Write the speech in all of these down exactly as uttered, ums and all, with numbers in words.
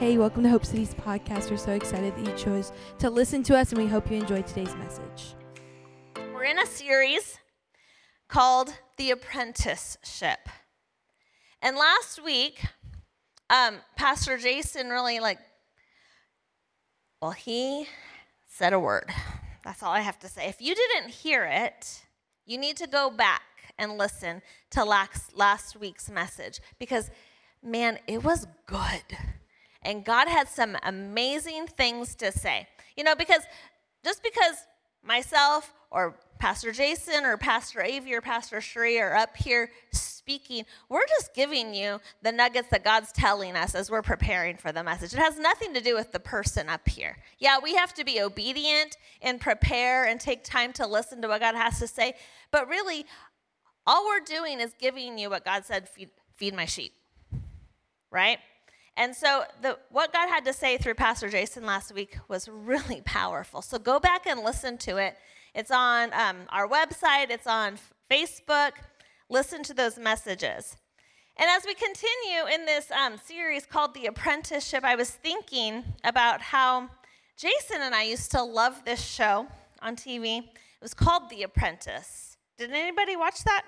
Hey, welcome to Hope City's podcast. We're so excited that you chose to listen to us, and we hope you enjoyed today's message. We're in a series called The Apprenticeship. And last week, um, Pastor Jason really like, well, he said a word. That's all I have to say. If you didn't hear it, you need to go back and listen to last, last week's message because, man, it was good. And God had some amazing things to say. You know, because just because myself or Pastor Jason or Pastor Avi or Pastor Sheree are up here speaking, we're just giving you the nuggets that God's telling us as we're preparing for the message. It has nothing to do with the person up here. Yeah, we have to be obedient and prepare and take time to listen to what God has to say. But really, all we're doing is giving you what God said, feed, feed my sheep, right? And so the what God had to say through Pastor Jason last week was really powerful. So go back and listen to it. It's on um, our website. It's on Facebook. Listen to those messages. And as we continue in this um, series called The Apprenticeship, I was thinking about how Jason and I used to love this show on T V. It was called The Apprentice. Did anybody watch that?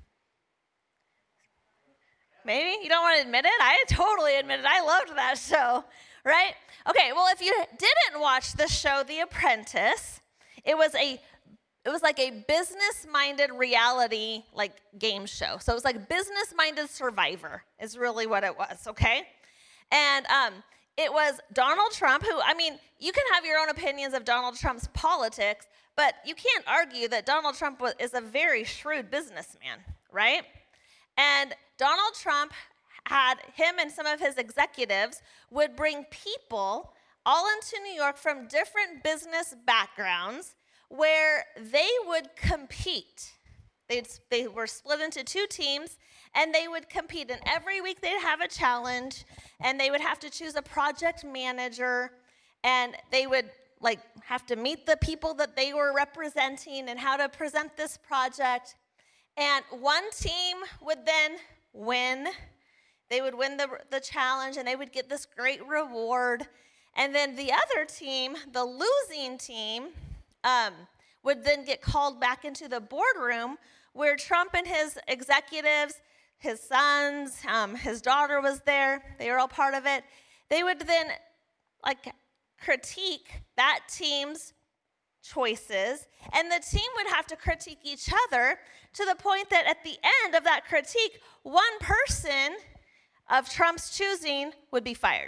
Maybe? You don't want to admit it? I totally admit it. I loved that show, right? Okay, well, if you didn't watch the show The Apprentice, it was a it was like a business-minded reality like game show. So it was like business-minded Survivor is really what it was, okay? And um, it was Donald Trump, who, I mean, you can have your own opinions of Donald Trump's politics, but you can't argue that Donald Trump was, is a very shrewd businessman, right? And Donald Trump had him and some of his executives would bring people all into New York from different business backgrounds where they would compete. They'd, they were split into two teams, and they would compete. And every week they'd have a challenge, and they would have to choose a project manager, and they would like have to meet the people that they were representing and how to present this project. And one team would then win. They would win the, the challenge, and they would get this great reward. And then the other team, the losing team, um, would then get called back into the boardroom where Trump and his executives, his sons, um, his daughter was there. They were all part of it. They would then like critique that team's choices, and the team would have to critique each other to the point that at the end of that critique, one person of Trump's choosing would be fired.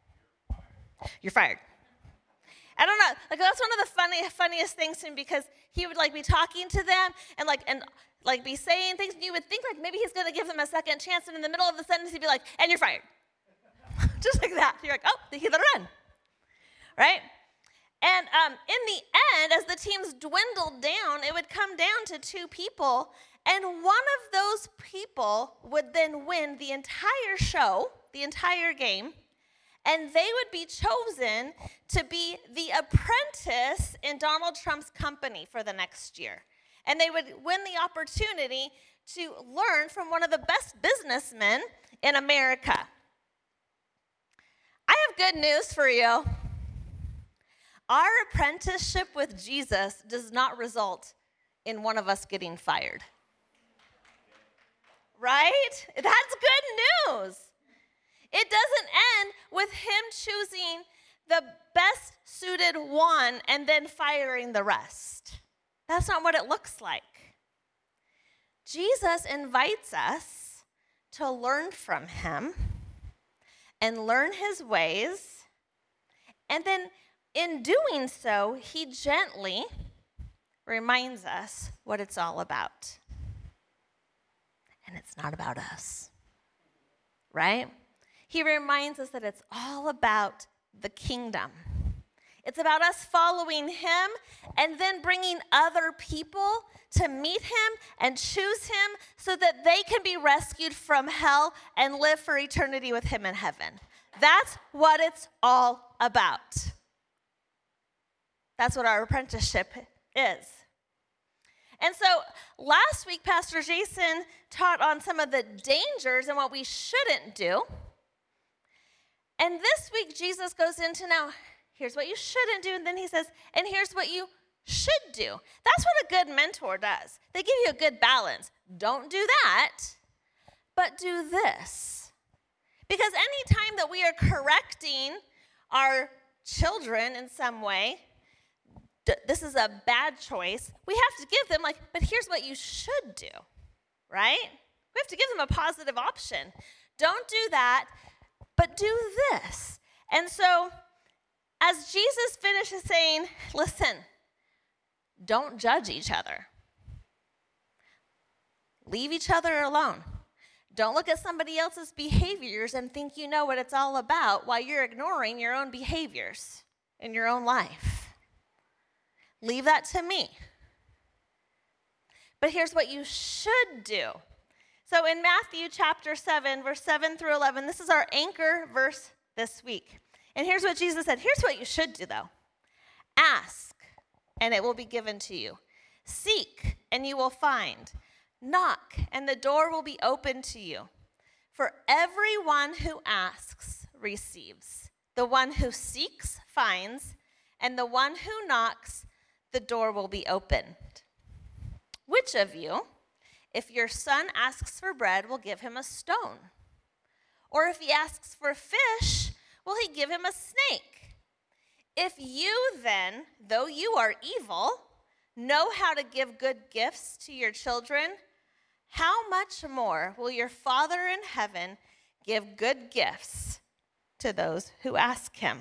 You're fired. I don't know, like that's one of the funny, funniest things to me because he would like be talking to them and like and like be saying things, and you would think like maybe he's gonna give them a second chance, and in the middle of the sentence he'd be like, "And you're fired," just like that. You're like, "Oh, he let her in," right? And um, in the end, as the teams dwindled down, it would come down to two people, and one of those people would then win the entire show, the entire game, and they would be chosen to be the apprentice in Donald Trump's company for the next year. And they would win the opportunity to learn from one of the best businessmen in America. I have good news for you. Our apprenticeship with Jesus does not result in one of us getting fired. Right? That's good news. It doesn't end with him choosing the best suited one and then firing the rest. That's not what it looks like. Jesus invites us to learn from him and learn his ways, and then in doing so, he gently reminds us what it's all about. And it's not about us, right? He reminds us that it's all about the kingdom. It's about us following him and then bringing other people to meet him and choose him so that they can be rescued from hell and live for eternity with him in heaven. That's what it's all about. That's what our apprenticeship is. And so last week, Pastor Jason taught on some of the dangers and what we shouldn't do. And this week, Jesus goes into now, here's what you shouldn't do. And then he says, and here's what you should do. That's what a good mentor does. They give you a good balance. Don't do that, but do this. Because anytime that we are correcting our children in some way, this is a bad choice, we have to give them like, but here's what you should do, right? We have to give them a positive option. Don't do that, but do this. And so as Jesus finishes saying, listen, don't judge each other. Leave each other alone. Don't look at somebody else's behaviors and think you know what it's all about while you're ignoring your own behaviors in your own life. Leave that to me. But here's what you should do. So in Matthew chapter seven, verse seven through eleven, this is our anchor verse this week. And here's what Jesus said. Here's what you should do, though. Ask, and it will be given to you. Seek, and you will find. Knock, and the door will be opened to you. For everyone who asks receives. The one who seeks finds, and the one who knocks, the door will be opened. Which of you, if your son asks for bread, will give him a stone? Or if he asks for fish, will he give him a snake? If you then, though you are evil, know how to give good gifts to your children, how much more will your Father in heaven give good gifts to those who ask him?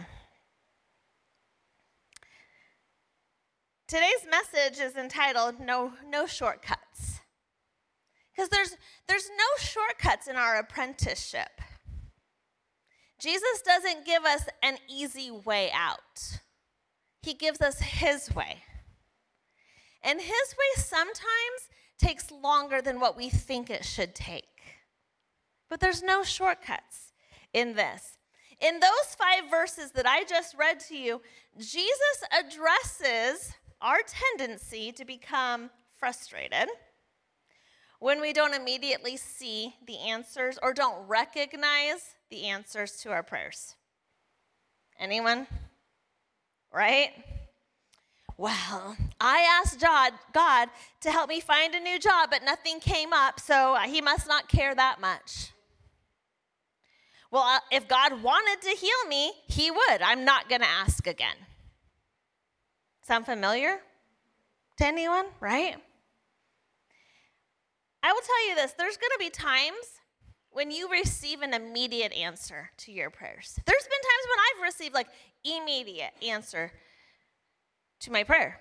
Today's message is entitled, No, no Shortcuts. Because there's, there's no shortcuts in our apprenticeship. Jesus doesn't give us an easy way out. He gives us his way. And his way sometimes takes longer than what we think it should take. But there's no shortcuts in this. In those five verses that I just read to you, Jesus addresses our tendency to become frustrated when we don't immediately see the answers or don't recognize the answers to our prayers. Anyone? Right? Well, I asked God, God to help me find a new job, but nothing came up, so he must not care that much. Well, uh, if God wanted to heal me, he would. I'm not going to ask again. Sound familiar to anyone, right? I will tell you this. There's going to be times when you receive an immediate answer to your prayers. There's been times when I've received like immediate answer to my prayer.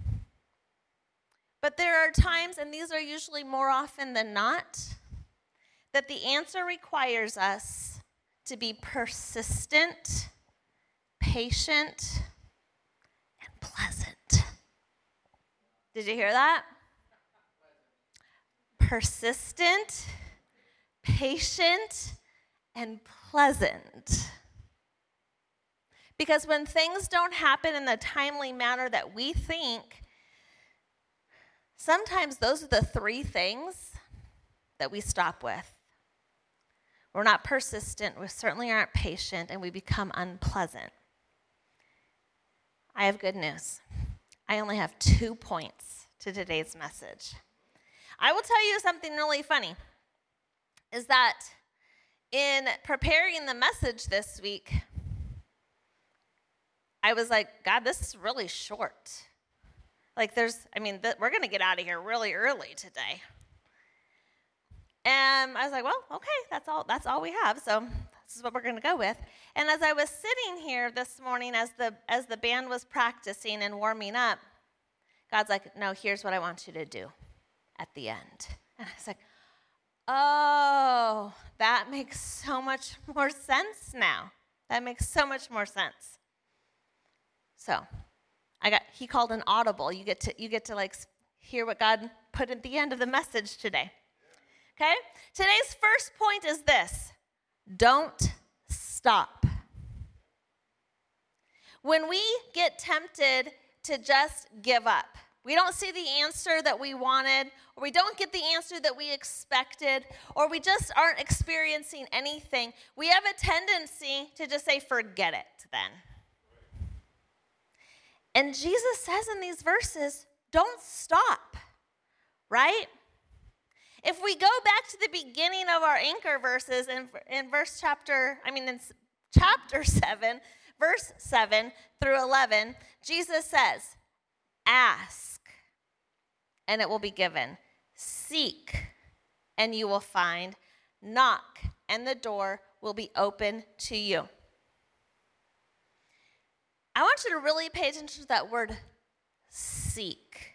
But there are times, and these are usually more often than not, that the answer requires us to be persistent, patient, and pleasant. Did you hear that? Persistent, patient, and pleasant. Because when things don't happen in the timely manner that we think, sometimes those are the three things that we stop with. We're not persistent, we certainly aren't patient, and we become unpleasant. I have good news. I only have two points to today's message. I will tell you something really funny, is that in preparing the message this week, I was like, God, this is really short. Like there's, I mean, th- we're going to get out of here really early today. And I was like, well, okay, that's all, that's all we have. So this is what we're going to go with. And as I was sitting here this morning, as the, as the band was practicing and warming up, God's like, no, here's what I want you to do at the end. And I was like, oh, that makes so much more sense now. That makes so much more sense. So I got, he called an audible. You get to, you get to like hear what God put at the end of the message today. Okay? Today's first point is this: don't stop. When we get tempted to just give up, we don't see the answer that we wanted, or we don't get the answer that we expected, or we just aren't experiencing anything, we have a tendency to just say, forget it then. And Jesus says in these verses, don't stop, right? If we go back to the beginning of our anchor verses in, in verse chapter, I mean in chapter seven, verse seven through eleven, Jesus says, ask, and it will be given. Seek, and you will find. Knock, and the door will be open to you. I want you to really pay attention to that word, seek.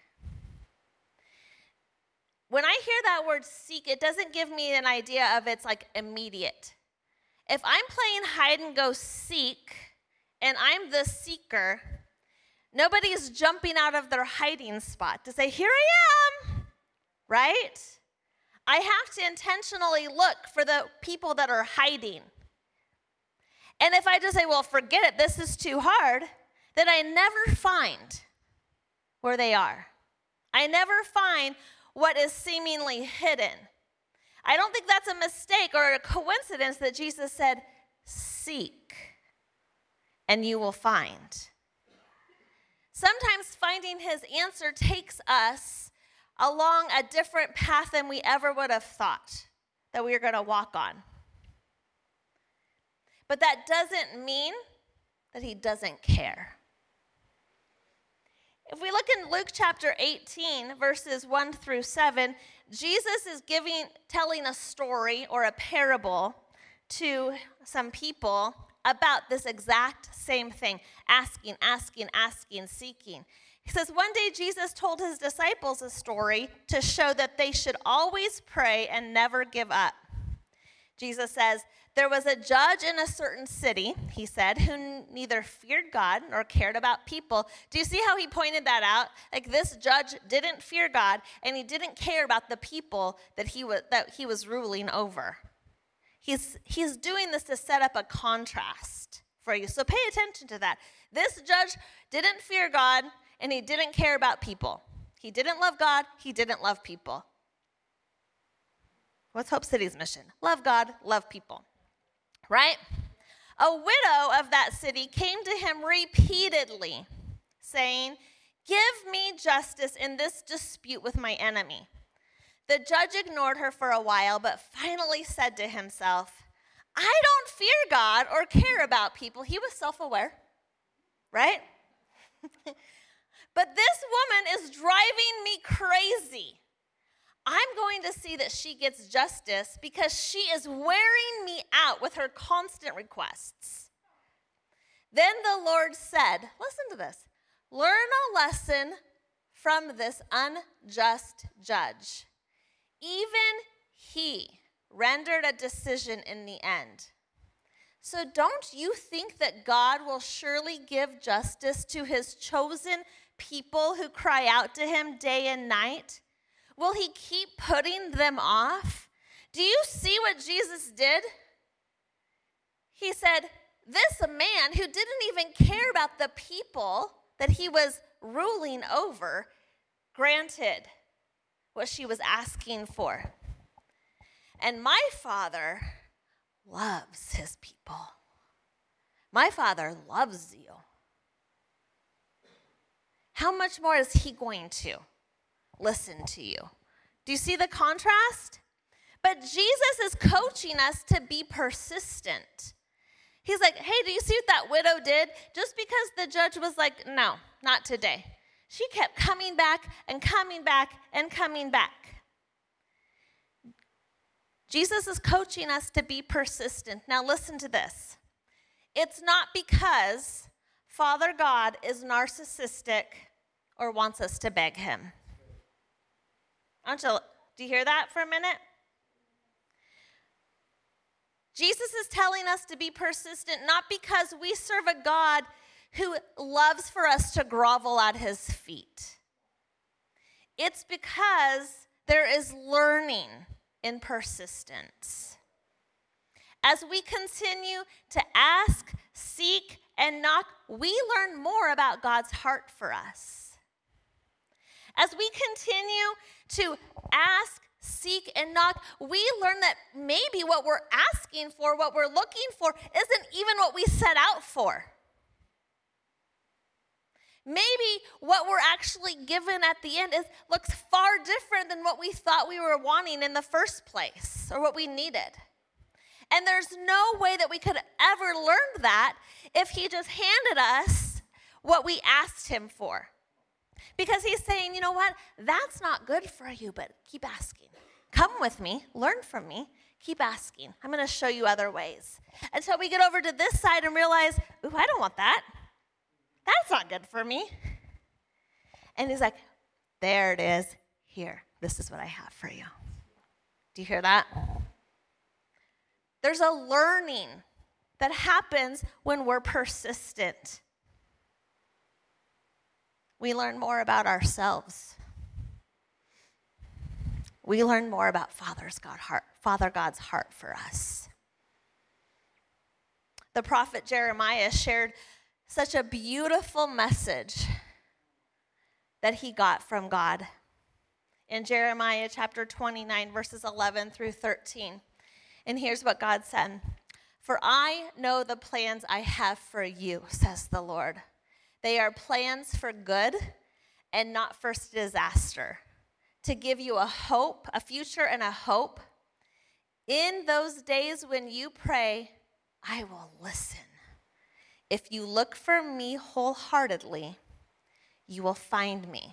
When I hear that word seek, it doesn't give me an idea of it's like immediate. If I'm playing hide and go seek, and I'm the seeker, nobody's jumping out of their hiding spot to say, here I am, right? I have to intentionally look for the people that are hiding. And if I just say, well, forget it, this is too hard, then I never find where they are. I never find what is seemingly hidden. I don't think that's a mistake or a coincidence that Jesus said, seek, and you will find. Sometimes finding his answer takes us along a different path than we ever would have thought that we were going to walk on. But that doesn't mean that he doesn't care. If we look in Luke chapter eighteen, verses one through seven, Jesus is giving, telling a story or a parable to some people about this exact same thing, asking, asking, asking, seeking. He says, one day Jesus told his disciples a story to show that they should always pray and never give up. Jesus says, there was a judge in a certain city, he said, who neither feared God nor cared about people. Do you see how he pointed that out? Like this judge didn't fear God, and he didn't care about the people that he was, that he was ruling over. He's, he's doing this to set up a contrast for you. So pay attention to that. This judge didn't fear God, and he didn't care about people. He didn't love God. He didn't love people. What's Hope City's mission? Love God, love people. Right? A widow of that city came to him repeatedly, saying, give me justice in this dispute with my enemy. The judge ignored her for a while, but finally said to himself, I don't fear God or care about people. He was self-aware, right? But this woman is driving me crazy. I'm going to see that she gets justice because she is wearing me out with her constant requests. Then the Lord said, listen to this, learn a lesson from this unjust judge. Even he rendered a decision in the end. So don't you think that God will surely give justice to his chosen people who cry out to him day and night? Will he keep putting them off? Do you see what Jesus did? He said, this man who didn't even care about the people that he was ruling over, granted what she was asking for. And my Father loves his people. My Father loves you. How much more is he going to listen to you? Do you see the contrast? But Jesus is coaching us to be persistent. He's like, hey, do you see what that widow did? Just because the judge was like, no, not today. She kept coming back and coming back and coming back. Jesus is coaching us to be persistent. Now listen to this. It's not because Father God is narcissistic or wants us to beg him. I want you to, do you hear that for a minute? Jesus is telling us to be persistent, not because we serve a God who loves for us to grovel at his feet. It's because there is learning in persistence. As we continue to ask, seek, and knock, we learn more about God's heart for us. As we continue to ask, seek, and knock, we learn that maybe what we're asking for, what we're looking for, isn't even what we set out for. Maybe what we're actually given at the end is looks far different than what we thought we were wanting in the first place or what we needed. And there's no way that we could ever learn that if he just handed us what we asked him for. Because he's saying, you know what, that's not good for you, but keep asking. Come with me, learn from me, keep asking. I'm going to show you other ways. Until we get over to this side and realize, ooh, I don't want that. That's not good for me. And he's like, there it is. Here, this is what I have for you. Do you hear that? There's a learning that happens when we're persistent. We learn more about ourselves. We learn more about Father's God heart, Father God's heart for us. The prophet Jeremiah shared such a beautiful message that he got from God in Jeremiah chapter twenty-nine, verses eleven through thirteen. And here's what God said. For I know the plans I have for you, says the Lord. They are plans for good and not for disaster, to give you a hope, a future and a hope. In those days when you pray, I will listen. If you look for me wholeheartedly, you will find me.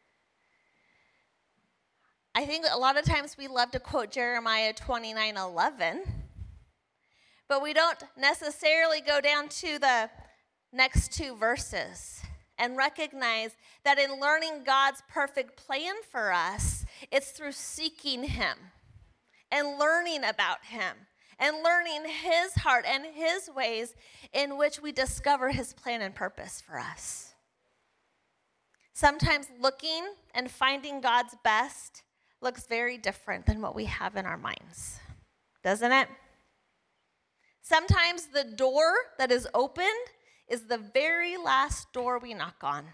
I think a lot of times we love to quote Jeremiah twenty-nine eleven, but we don't necessarily go down to the next two verses and recognize that in learning God's perfect plan for us, it's through seeking him and learning about him and learning his heart and his ways in which we discover his plan and purpose for us. Sometimes looking and finding God's best looks very different than what we have in our minds, doesn't it? Sometimes the door that is opened is the very last door we knock on.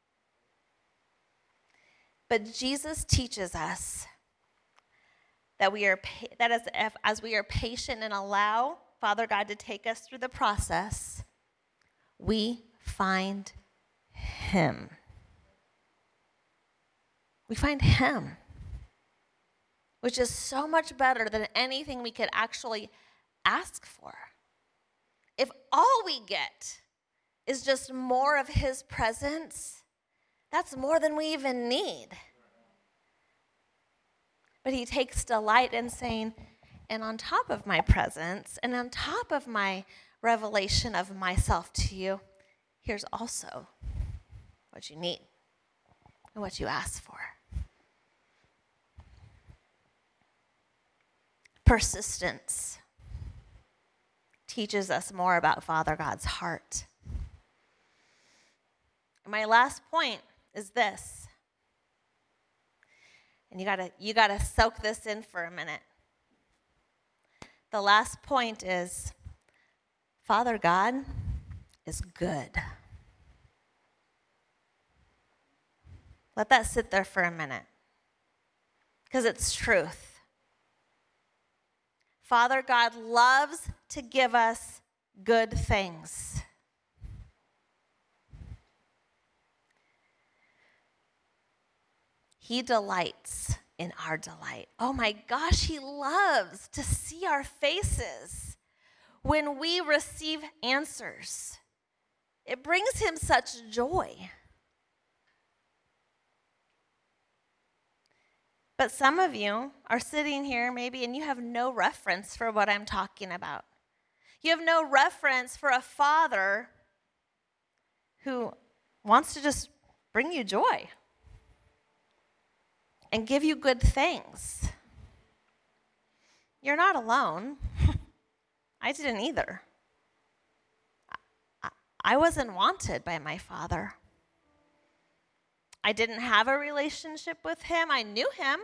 But Jesus teaches us that we are that as, as we are patient and allow Father God to take us through the process, we find him. We find him, which is so much better than anything we could actually ask for. If all we get is just more of his presence, that's more than we even need. But he takes delight in saying, and on top of my presence, and on top of my revelation of myself to you, here's also what you need and what you ask for. Persistence teaches us more about Father God's heart. And my last point is this. And you gotta you gotta soak this in for a minute. The last point is Father God is good. Let that sit there for a minute, because it's truth. Father God loves to give us good things. He delights in our delight. Oh my gosh, he loves to see our faces when we receive answers. It brings him such joy. But some of you are sitting here maybe and you have no reference for what I'm talking about. You have no reference for a father who wants to just bring you joy and give you good things. You're not alone. I didn't either. I wasn't wanted by my father. I didn't have a relationship with him. I knew him,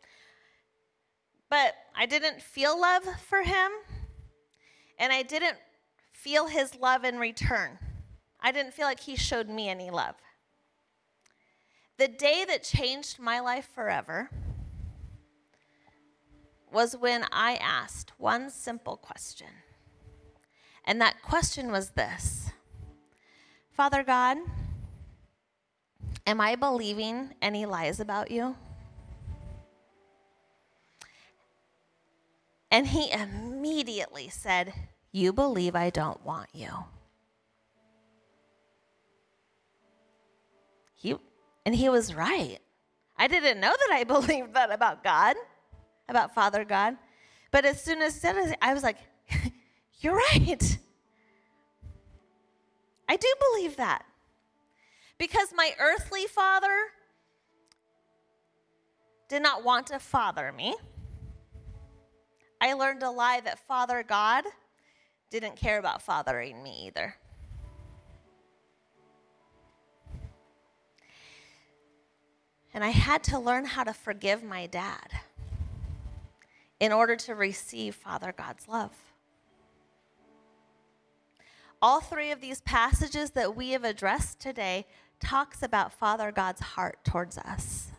but I didn't feel love for him, and I didn't feel his love in return. I didn't feel like he showed me any love. The day that changed my life forever was when I asked one simple question. And that question was this: Father God, am I believing any lies about you? And he immediately said, you believe I don't want you. He, and he was right. I didn't know that I believed that about God, about Father God. But as soon as he said it, I was like, you're right. I do believe that. Because my earthly father did not want to father me. I learned a lie that Father God didn't care about fathering me either. And I had to learn how to forgive my dad in order to receive Father God's love. All three of these passages that we have addressed today talks about Father God's heart towards us.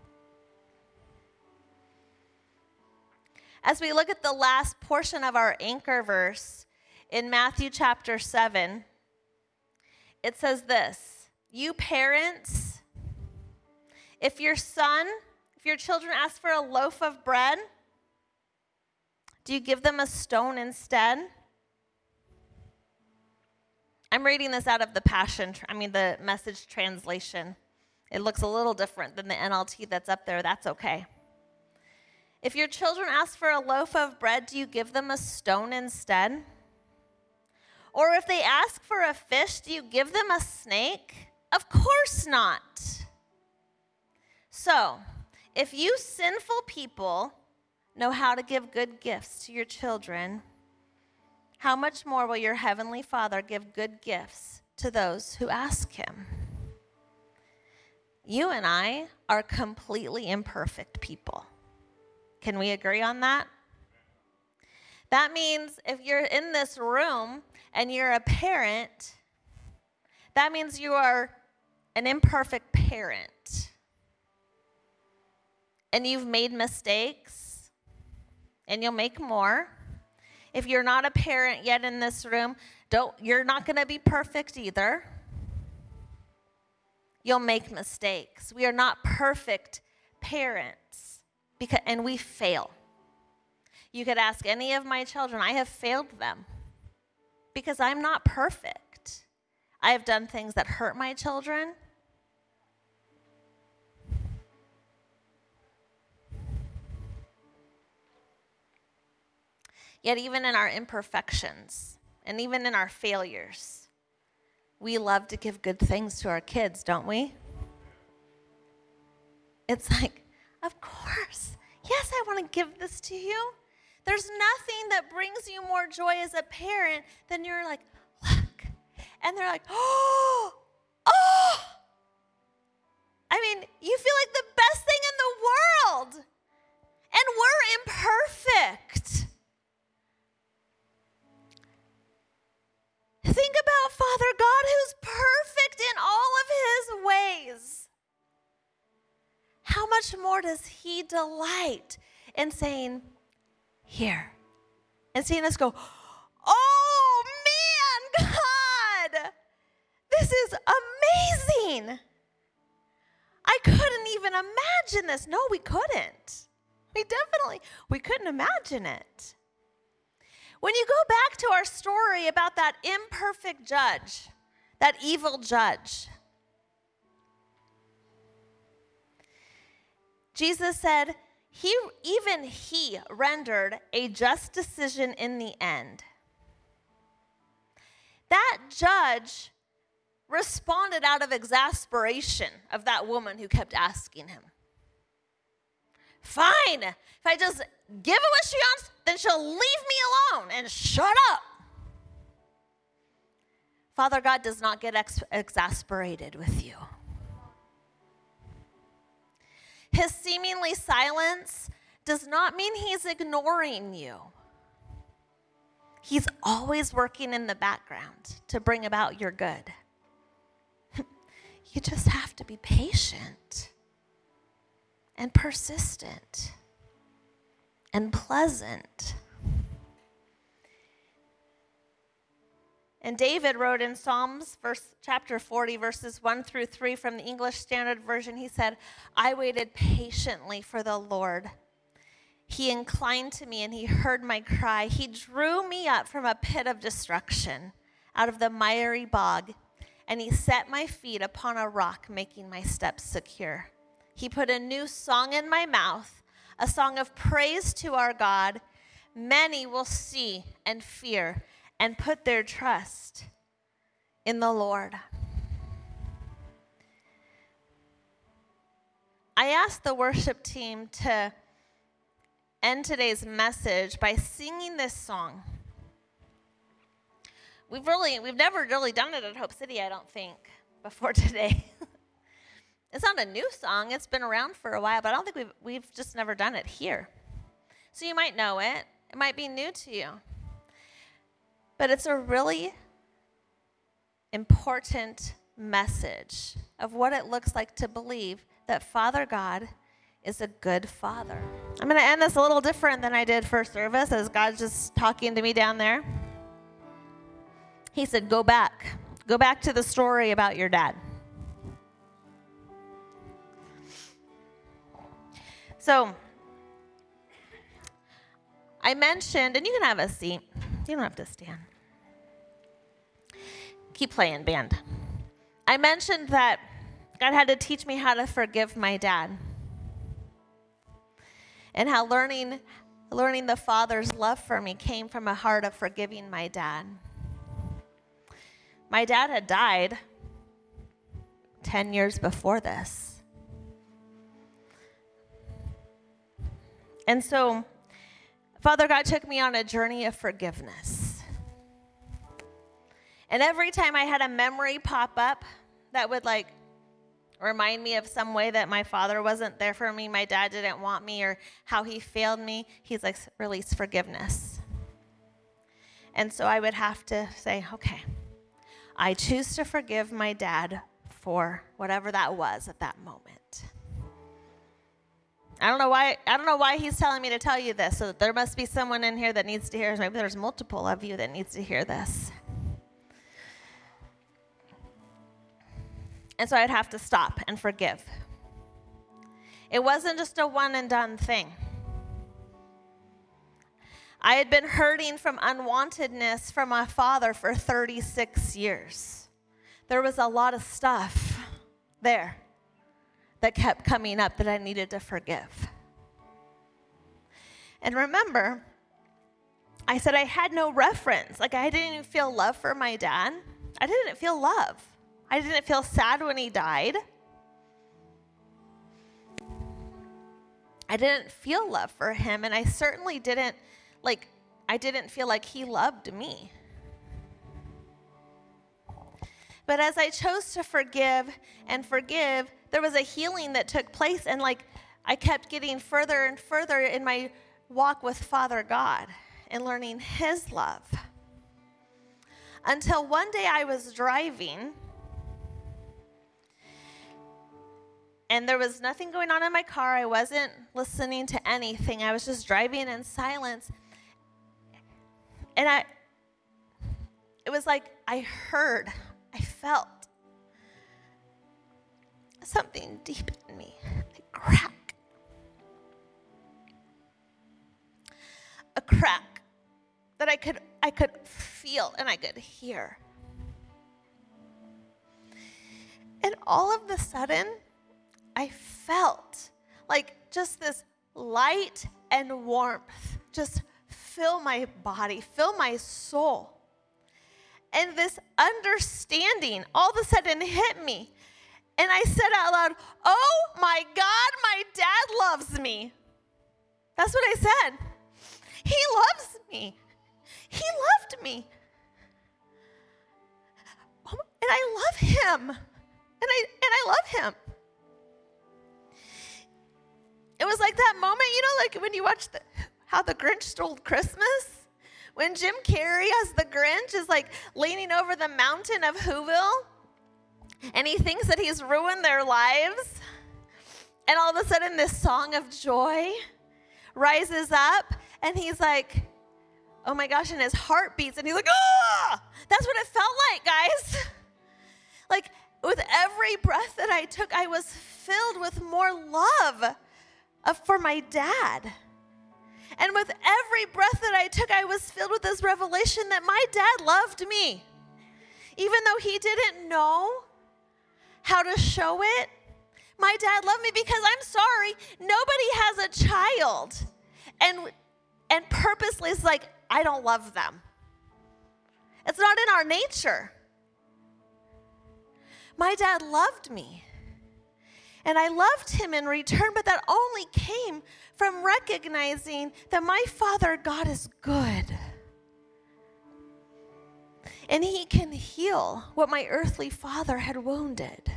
As we look at the last portion of our anchor verse in Matthew chapter seven, it says this: you parents, if your son, if your children ask for a loaf of bread, do you give them a stone instead? I'm reading this out of the Passion, I mean the Message translation. It looks a little different than the N L T that's up there. That's okay. If your children ask for a loaf of bread, do you give them a stone instead? Or if they ask for a fish, do you give them a snake? Of course not. So, if you sinful people know how to give good gifts to your children, how much more will your heavenly Father give good gifts to those who ask him? You and I are completely imperfect people. Can we agree on that? That means if you're in this room and you're a parent, that means you are an imperfect parent. And you've made mistakes, and you'll make more. If you're not a parent yet in this room, don't, you're not going to be perfect either. You'll make mistakes. We are not perfect parents, because, and we fail. You could ask any of my children. I have failed them because I'm not perfect. I have done things that hurt my children. Yet even in our imperfections and even in our failures, we love to give good things to our kids, don't we? It's like, of course. Yes, I want to give this to you. There's nothing that brings you more joy as a parent than you're like, look. And they're like, oh, oh. I mean, you feel like the best thing in the world. And we're imperfect. Think about Father God, who's perfect in all of his ways. How much more does he delight in saying, here, and seeing us go, oh man, God, this is amazing. I couldn't even imagine this. No, we couldn't. We definitely, we couldn't imagine it. When you go back to our story about that imperfect judge, that evil judge, Jesus said, he, even he rendered a just decision in the end. That judge responded out of exasperation of that woman who kept asking him. Fine, if I just give her what she wants, then she'll leave me alone and shut up. Father God does not get ex- exasperated with you. His seemingly silence does not mean he's ignoring you. He's always working in the background to bring about your good. You just have to be patient and persistent and pleasant. And David wrote in Psalms verse, chapter forty, verses one through three from the English Standard Version, he said, I waited patiently for the Lord. He inclined to me and he heard my cry. He drew me up from a pit of destruction, out of the miry bog, and he set my feet upon a rock, making my steps secure. He put a new song in my mouth, a song of praise to our God. Many will see and fear and put their trust in the Lord. I asked the worship team to end today's message by singing this song. We've really, we've never really done it at Hope City, I don't think, before today. It's not a new song. It's been around for a while, but I don't think we've, we've just never done it here. So you might know it. It might be new to you. But it's a really important message of what it looks like to believe that Father God is a good Father. I'm going to end this a little different than I did first service, as God's just talking to me down there. He said, go back. Go back to the story about your dad. So, I mentioned, and you can have a seat. You don't have to stand. Keep playing, band. I mentioned that God had to teach me how to forgive my dad. And how learning, learning the Father's love for me came from a heart of forgiving my dad. My dad had died ten years before this. And so, Father God took me on a journey of forgiveness. And every time I had a memory pop up that would like remind me of some way that my father wasn't there for me, my dad didn't want me, or how he failed me, he's like, release forgiveness. And so I would have to say, okay, I choose to forgive my dad for whatever that was at that moment. I don't know why, I don't know why he's telling me to tell you this. So there must be someone in here that needs to hear this. Maybe there's multiple of you that needs to hear this. And so I'd have to stop and forgive. It wasn't just a one and done thing. I had been hurting from unwantedness from my father for thirty-six years. There was a lot of stuff there that kept coming up that I needed to forgive. And remember, I said I had no reference. Like, I didn't even feel love for my dad. I didn't feel love. I didn't feel sad when he died. I didn't feel love for him, and I certainly didn't, like, I didn't feel like he loved me. But as I chose to forgive and forgive, there was a healing that took place, and like I kept getting further and further in my walk with Father God and learning his love. Until one day I was driving, and there was nothing going on in my car. I wasn't listening to anything. I was just driving in silence. And I, it was like I heard, I felt something deep in me, a crack. A crack that I could I could feel and I could hear. And all of a sudden, I felt like just this light and warmth just fill my body, fill my soul. And this understanding all of a sudden hit me. And I said out loud, oh my God, my dad loves me. That's what I said. He loves me. He loved me. And I love him. And I and I love him. It was like that moment, you know, like when you watch the, How the Grinch Stole Christmas? When Jim Carrey as the Grinch is like leaning over the mountain of Whoville And he thinks that he's ruined their lives. And all of a sudden, this song of joy rises up, and he's like, oh my gosh, and his heart beats, and he's like, ah! That's what it felt like, guys. Like, with every breath that I took, I was filled with more love of, for my dad. And with every breath that I took, I was filled with this revelation that my dad loved me. Even though he didn't know how to show it, my dad loved me because I'm sorry, nobody has a child and, and purposely is like, I don't love them. It's not in our nature. My dad loved me. And I loved him in return, but that only came from recognizing that my Father God is good. And he can heal what my earthly father had wounded.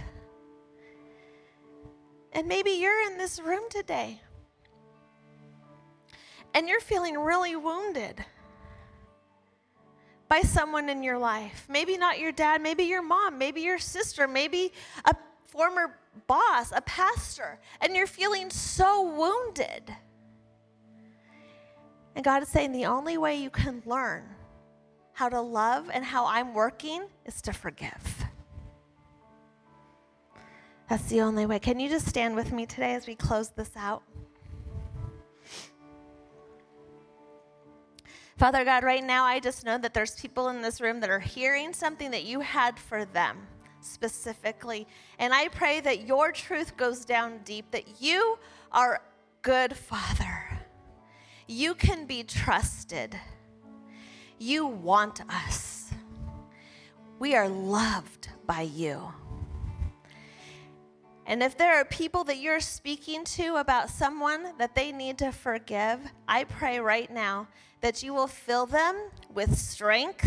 And maybe you're in this room today and you're feeling really wounded by someone in your life. Maybe not your dad, maybe your mom, maybe your sister, maybe a former boss, a pastor, and you're feeling so wounded. And God is saying the only way you can learn how to love and how I'm working is to forgive. That's the only way. Can you just stand with me today as we close this out? Father God, right now I just know that there's people in this room that are hearing something that you had for them specifically. And I pray that your truth goes down deep, that you are good Father. You can be trusted. You want us. We are loved by you. And if there are people that you're speaking to about someone that they need to forgive, I pray right now that you will fill them with strength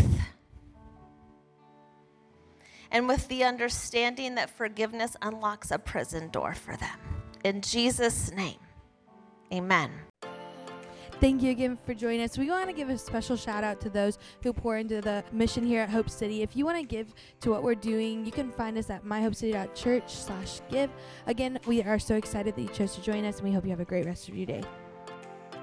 and with the understanding that forgiveness unlocks a prison door for them. In Jesus' name, amen. Thank you again for joining us. We want to give a special shout out to those who pour into the mission here at Hope City. If you want to give to what we're doing, you can find us at myhopecity.church slash give. Again, we are so excited that you chose to join us, and we hope you have a great rest of your day.